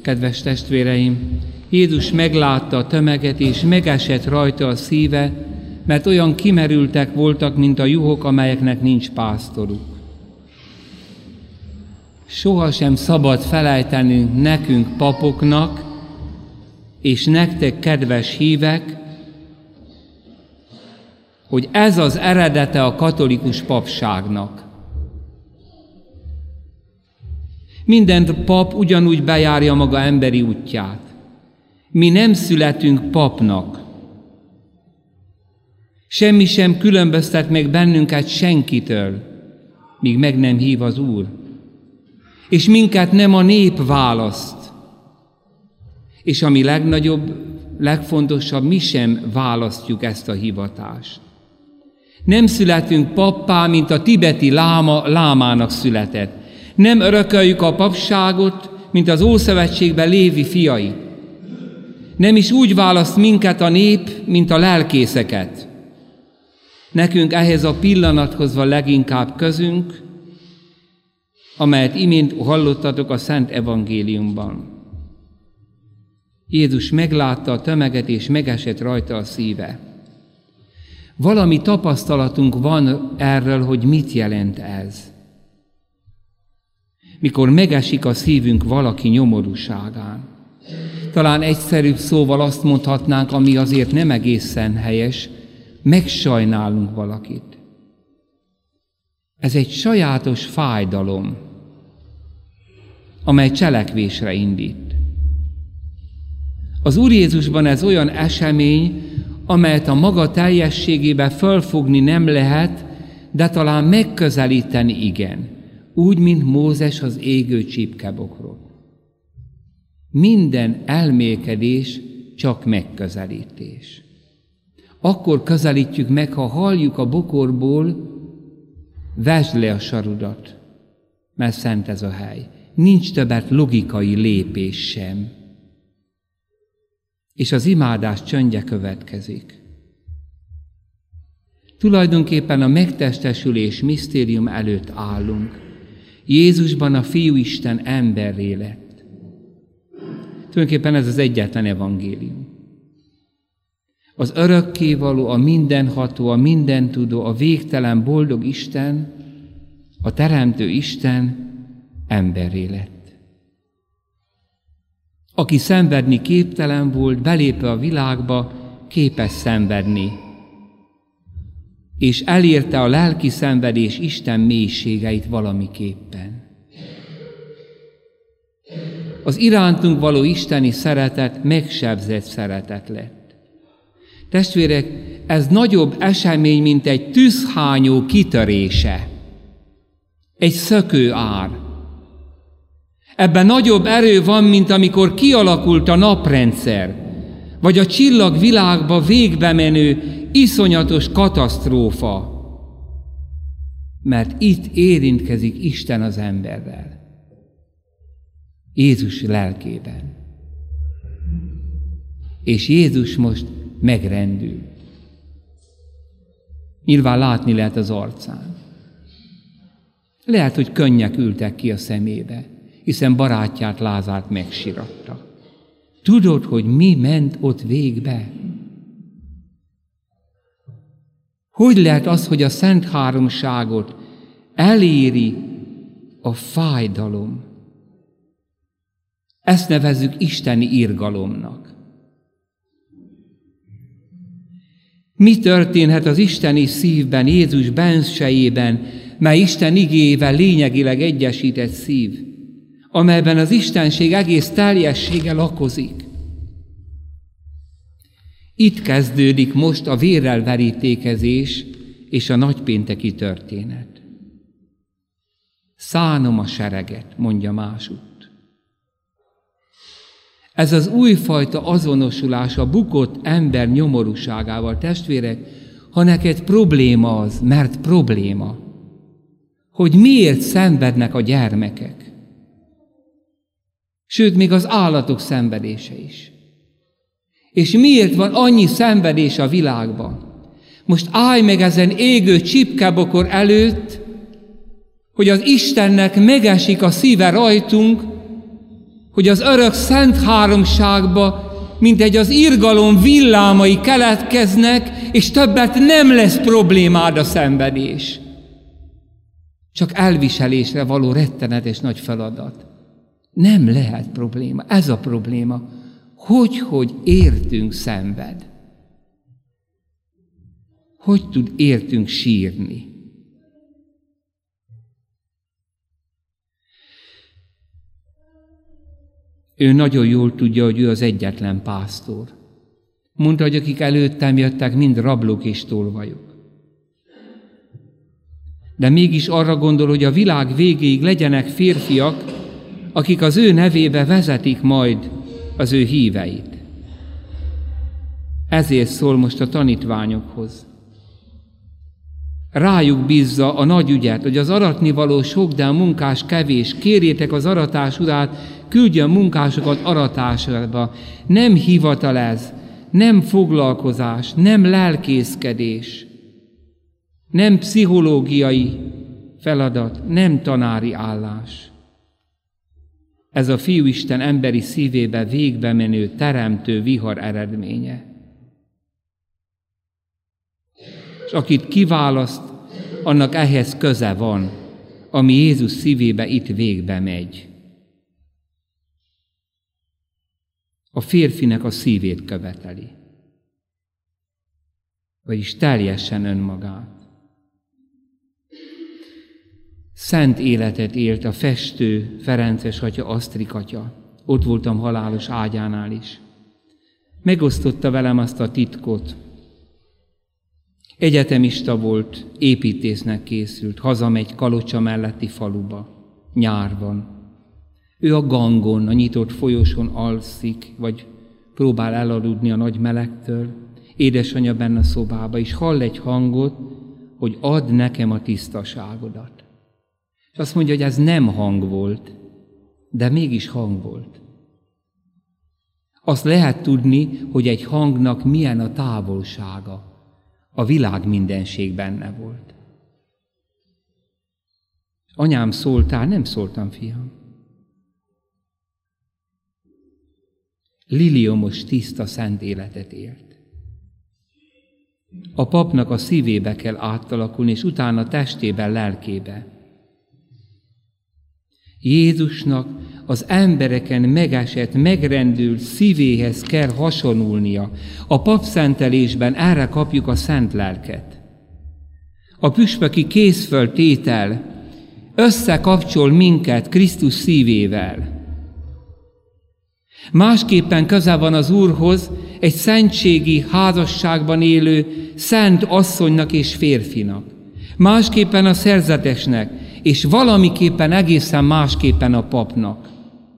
Kedves testvéreim, Jézus meglátta a tömeget, és megesett rajta a szíve, mert olyan kimerültek voltak, mint a juhok, amelyeknek nincs pásztoruk. Sohasem szabad felejtenünk nekünk papoknak, és nektek, kedves hívek, hogy ez az eredete a katolikus papságnak. Minden pap ugyanúgy bejárja maga emberi útját. Mi nem születünk papnak. Semmi sem különböztet meg bennünket senkitől, míg meg nem hív az Úr. És minket nem a nép választ. És ami legnagyobb, legfontosabb, mi sem választjuk ezt a hivatást. Nem születünk pappá, mint a tibeti lámának született. Nem örököljük a papságot, mint az Ószövetségben Lévi fiai. Nem is úgy választ minket a nép, mint a lelkészeket. Nekünk ehhez a pillanathoz van leginkább közünk, amelyet imént hallottatok a Szent Evangéliumban. Jézus meglátta a tömeget, és megesett rajta a szíve. Valami tapasztalatunk van erről, hogy mit jelent ez. Mikor megesik a szívünk valaki nyomorúságán. Talán egyszerűbb szóval azt mondhatnánk, ami azért nem egészen helyes, megsajnálunk valakit. Ez egy sajátos fájdalom, amely cselekvésre indít. Az Úr Jézusban ez olyan esemény, amelyet a maga teljességében fölfogni nem lehet, de talán megközelíteni igen, úgy, mint Mózes az égő csipkebokrot. Minden elmélkedés csak megközelítés. Akkor közelítjük meg, ha halljuk a bokorból, vesd le a sarudat, mert szent ez a hely. Nincs többet logikai lépés sem. És az imádás csöndje következik. Tulajdonképpen a megtestesülés misztérium előtt állunk. Jézusban a Fiúisten emberré lett. Tulajdonképpen ez az egyetlen evangélium. Az örökkévaló, a mindenható, a mindentudó, a végtelen boldog Isten, a teremtő Isten emberré lett. Aki szenvedni képtelen volt, belépve a világba, képes szenvedni. És elérte a lelki szenvedés Isten mélységeit valamiképpen. Az irántunk való isteni szeretet megsebzett szeretet lett. Testvérek, ez nagyobb esemény, mint egy tűzhányó kitörése. Egy szökőár. Ebben nagyobb erő van, mint amikor kialakult a naprendszer, vagy a csillagvilágba végbe menő iszonyatos katasztrófa. Mert itt érintkezik Isten az emberrel. Jézus lelkében. És Jézus most megrendül. Nyilván látni lehet az arcán. Lehet, hogy könnyek ültek ki a szemébe, hiszen barátját, Lázárt megsiratta. Tudod, hogy mi ment ott végbe? Hogy lehet az, hogy a Szent Háromságot eléri a fájdalom? Ezt nevezzük isteni irgalomnak. Mi történhet az isteni szívben, Jézus bensejében, mely Isten igéjével lényegileg egyesített szív, amelyben az istenség egész teljessége lakozik? Itt kezdődik most a vérrel verítékezés és a nagypénteki történet. Szánom a sereget, mondja másút. Ez az újfajta azonosulás a bukott ember nyomorúságával, testvérek, ha neked probléma az, mert probléma, hogy miért szenvednek a gyermekek. Sőt, még az állatok szenvedése is. És miért van annyi szenvedés a világban? Most állj meg ezen égő csipkebokor előtt, hogy az Istennek megesik a szíve rajtunk, hogy az örök szent háromságba mintegy az irgalom villámai keletkeznek, és többet nem lesz problémád a szenvedés. Csak elviselésre való rettenetes nagy feladat. Nem lehet probléma. Ez a probléma. Hogy értünk szenved? Hogy tud értünk sírni? Ő nagyon jól tudja, hogy ő az egyetlen pásztor. Mondta, hogy akik előttem jöttek, mind rablók és tolvajok. De mégis arra gondol, hogy a világ végéig legyenek férfiak, akik az ő nevébe vezetik majd az ő híveit. Ezért szól most a tanítványokhoz. Rájuk bízza a nagy ügyet, hogy az aratnivaló sok, de a munkás kevés. Kérjétek az aratás urát, küldjön munkásokat aratásába. Nem hivatal ez, nem foglalkozás, nem lelkészkedés, nem pszichológiai feladat, nem tanári állás. Ez a Fiúisten emberi szívébe végbe menő, teremtő vihar eredménye. És akit kiválaszt, annak ehhez köze van, ami Jézus szívébe itt végbe megy. A férfinek a szívét követeli, vagyis teljesen önmagát. Szent életet élt a festő Ferences atya, Asztrik atya. Ott voltam halálos ágyánál is. Megosztotta velem azt a titkot. Egyetemista volt, építésznek készült, hazamegy Kalocsa melletti faluba, nyárban. Ő a gangon, a nyitott folyosón alszik, vagy próbál elaludni a nagy melegtől. Édesanyja benne a szobába, és hall egy hangot, hogy add nekem a tisztaságodat. És azt mondja, hogy ez nem hang volt, de mégis hang volt. Azt lehet tudni, hogy egy hangnak milyen a távolsága. A világ mindenség benne volt. Anyám, szóltál? Nem szóltam, fiam. Liliomos, tiszta, szent életet élt. A papnak a szívébe kell átalakulni, és utána testében, lelkébe. Jézusnak az embereken megesett, megrendült szívéhez kell hasonulnia. A papszentelésben erre kapjuk a szent lelket. A püspöki készföltétel összekapcsol minket Krisztus szívével. Másképpen köze van az Úrhoz egy szentségi házasságban élő szent asszonynak és férfinak. Másképpen a szerzetesnek, és valamiképpen egészen másképpen a papnak.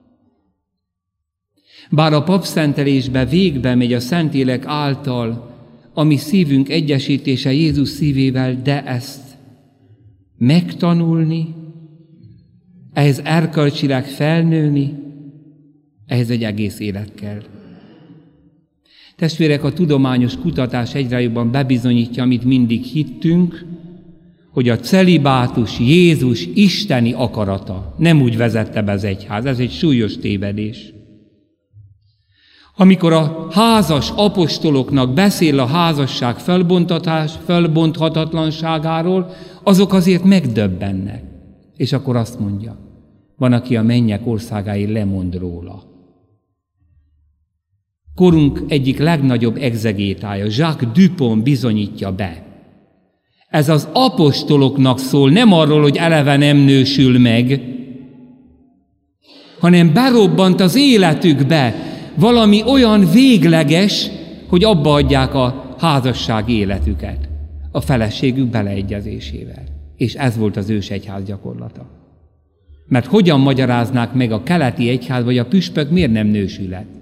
Bár a papszentelésbe végbe megy a Szentlélek által a mi szívünk egyesítése Jézus szívével, de ezt megtanulni, ehhez erkölcsileg felnőni, ehhez egy egész élet kell. Testvérek, a tudományos kutatás egyre jobban bebizonyítja, amit mindig hittünk, hogy a celibátus Jézus isteni akarata. Nem úgy vezette be az egyház, ez egy súlyos tévedés. Amikor a házas apostoloknak beszél a házasság felbonthatatlanságáról, azok azért megdöbbennek. És akkor azt mondja, van, aki a mennyek országáig lemond róla. Korunk egyik legnagyobb egzegétája, Jacques Dupont bizonyítja be. Ez az apostoloknak szól, nem arról, hogy eleve nem nősül meg, hanem berobbant az életükbe valami olyan végleges, hogy abba adják a házasság életüket a feleségük beleegyezésével. És ez volt az ős egyház gyakorlata. Mert hogyan magyaráznák meg a keleti egyház, vagy a püspök miért nem nősülhet?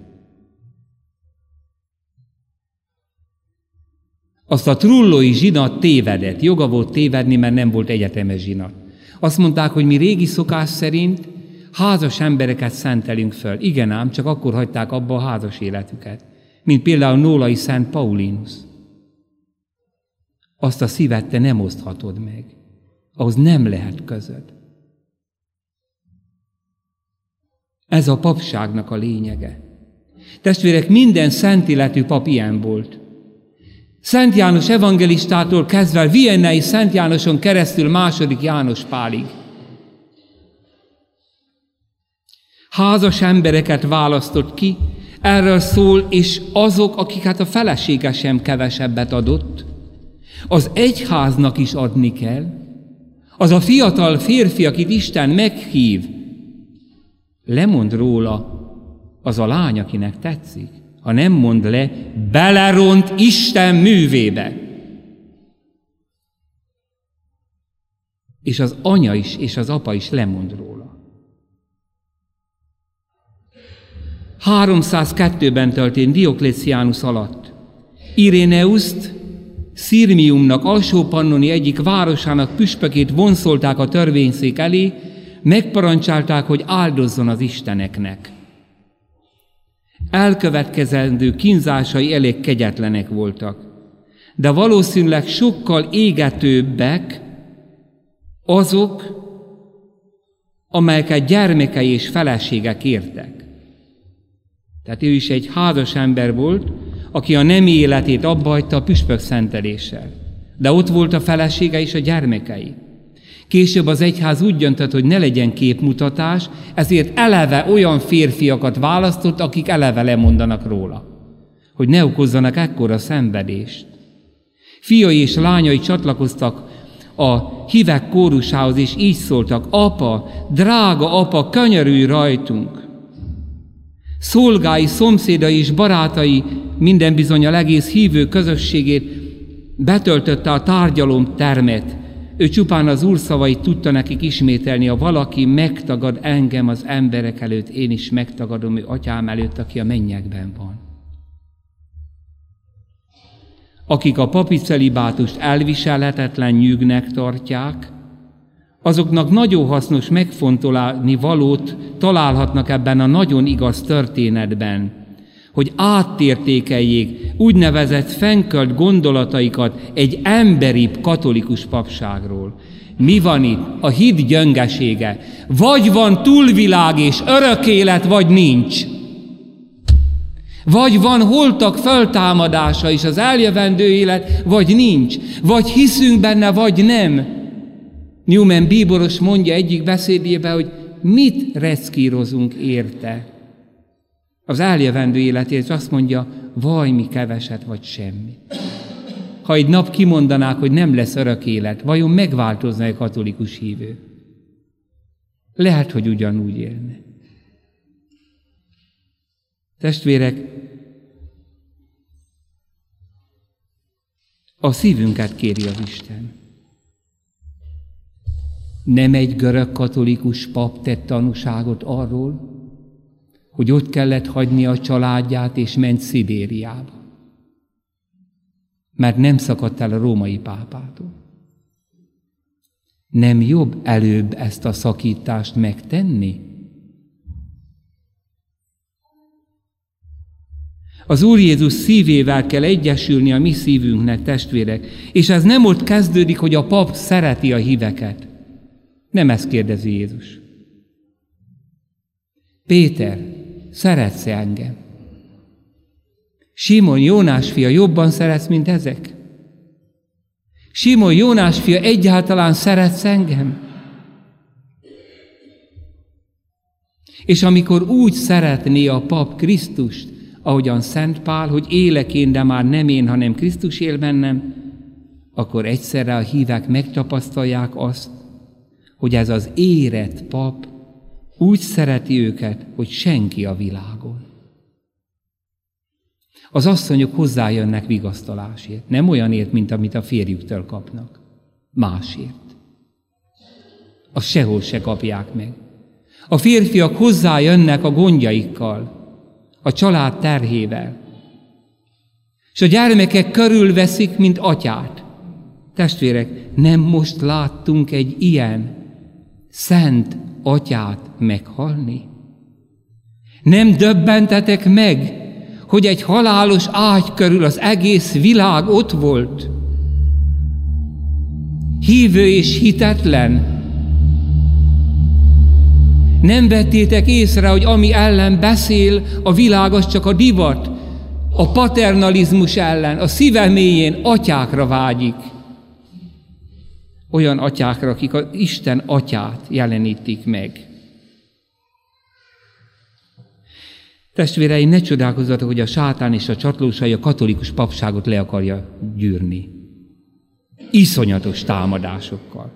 Azt a trullói zsinat tévedett. Joga volt tévedni, mert nem volt egyetemes zsinat. Azt mondták, hogy mi régi szokás szerint házas embereket szentelünk föl. Igen ám, csak akkor hagyták abba a házas életüket. Mint például Nólai Szent Paulinus. Azt a szívet te nem oszthatod meg. Ahhoz nem lehet közöd. Ez a papságnak a lényege. Testvérek, minden szent életű pap ilyen volt. Szent János evangelistától kezdve Viennai Szent Jánoson keresztül második János Pálig. Házas embereket választott ki, erről szól, és azok, akik a felesége sem kevesebbet adott, az egyháznak is adni kell. Az a fiatal férfi, akit Isten meghív, lemond róla az a lány, akinek tetszik. Ha nem mond le, beleront Isten művébe. És az anya is, és az apa is lemond róla. 302-ben történt Diokléciánus alatt. Iréneuszt, Szirmiumnak, Alsó-Pannoni egyik városának püspökét vonszolták a törvényszék elé, megparancsálták, hogy áldozzon az isteneknek. Elkövetkezendő kínzásai elég kegyetlenek voltak, de valószínűleg sokkal égetőbbek azok, amelyeket gyermekei és feleségek értek. Tehát ő is egy házas ember volt, aki a nemi életét abbahagyta a püspök szenteléssel. De ott volt a felesége és a gyermekei. Később az egyház úgy döntött, hogy ne legyen képmutatás, ezért eleve olyan férfiakat választott, akik eleve lemondanak róla, hogy ne okozzanak ekkora szenvedést. Fiai és lányai csatlakoztak a hívek kórusához, és így szóltak: apa, drága apa, könyörülj rajtunk! Szolgái, szomszédai és barátai, minden bizonnyal egész hívő közösségét betöltötte a tárgyalomtermet. Ő csupán az Úr szavait tudta nekik ismételni: ha valaki megtagad engem az emberek előtt, én is megtagadom ő atyám előtt, aki a mennyekben van. Akik a papi celibátust elviselhetetlen nyűgnek tartják, azoknak nagyon hasznos megfontolni valót találhatnak ebben a nagyon igaz történetben, hogy áttértékeljék úgynevezett fennkölt gondolataikat egy emberibb katolikus papságról. Mi van itt? A hit gyöngesége. Vagy van túlvilág és örök élet, vagy nincs. Vagy van holtak föltámadása és az eljövendő élet, vagy nincs. Vagy hiszünk benne, vagy nem. Newman bíboros mondja egyik beszédében, hogy mit reszkírozunk érte. Az eljövendő életét azt mondja: vaj, mi keveset vagy semmi. Ha egy nap kimondanák, hogy nem lesz örök élet, vajon megváltozna egy katolikus hívő? Lehet, hogy ugyanúgy élne. Testvérek, a szívünket kéri az Isten. Nem egy görög katolikus pap tett tanúságot arról, hogy ott kellett hagyni a családját és ment Szibériába, mert nem szakadt el a római pápától. Nem jobb előbb ezt a szakítást megtenni? Az Úr Jézus szívével kell egyesülni a mi szívünknek, testvérek, és ez nem ott kezdődik, hogy a pap szereti a híveket. Nem ezt kérdezi Jézus. Péter, szeretsz engem? Simon, Jónás fia, jobban szeretsz, mint ezek? Simon, Jónás fia, egyáltalán szeretsz engem? És amikor úgy szeretné a pap Krisztust, ahogyan Szent Pál, hogy élek én, de már nem én, hanem Krisztus él bennem, akkor egyszerre a hívek megtapasztalják azt, hogy ez az érett pap úgy szereti őket, hogy senki a világon. Az asszonyok hozzájönnek vigasztalásért, nem olyanért, mint amit a férjüktől kapnak, másért. Azt sehol se kapják meg. A férfiak hozzájönnek a gondjaikkal, a család terhével, és a gyermekek körülveszik, mint atyát. Testvérek, nem most láttunk egy ilyen szent atyát meghalni? Nem döbbentetek meg, hogy egy halálos ágy körül az egész világ ott volt? Hívő és hitetlen. Nem vettétek észre, hogy ami ellen beszél a világ, az csak a divat, a paternalizmus ellen, a szíve mélyén atyákra vágyik. Olyan atyákra, akik az Isten atyát jelenítik meg. Testvéreim, ne csodálkozzatok, hogy a sátán és a csatlósai a katolikus papságot le akarja gyűrni. Iszonyatos támadásokkal.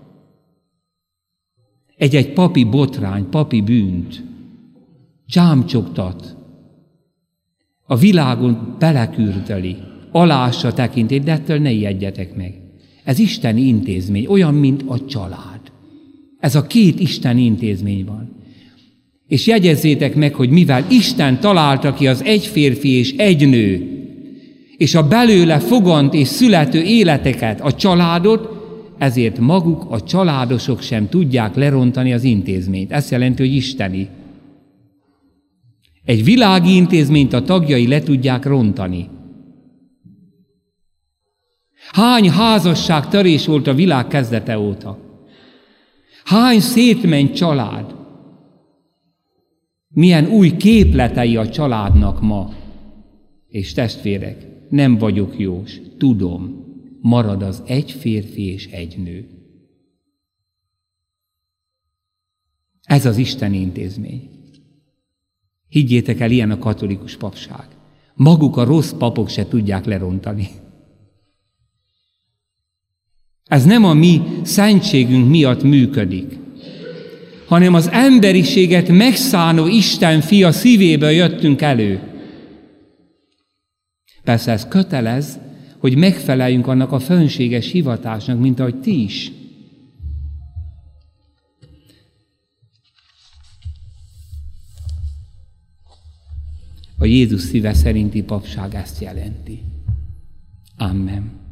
Egy-egy papi botrány, papi bűnt, csámcsogtat, a világon belekürdeli, alássa tekintét, de ettől ne ijedjetek meg. Ez isteni intézmény, olyan, mint a család. Ez a két isteni intézmény van. És jegyezzétek meg, hogy mivel Isten találta ki az egy férfi és egy nő, és a belőle fogant és születő életeket, a családot, ezért maguk a családosok sem tudják lerontani az intézményt. Ez jelenti, hogy isteni. Egy világi intézményt a tagjai le tudják rontani. Hány házasság törés volt a világ kezdete óta? Hány szétment család? Milyen új képletei a családnak ma? És testvérek, nem vagyok jós, tudom, marad az egy férfi és egy nő. Ez az Isten intézmény. Higgyétek el, ilyen a katolikus papság. Maguk a rossz papok se tudják lerontani. Ez nem a mi szentségünk miatt működik, hanem az emberiséget megszánó Isten fia szívéből jöttünk elő. Persze ez kötelez, hogy megfeleljünk annak a fönséges hivatásnak, mint ahogy ti is. A Jézus szíve szerinti papság ezt jelenti. Amen.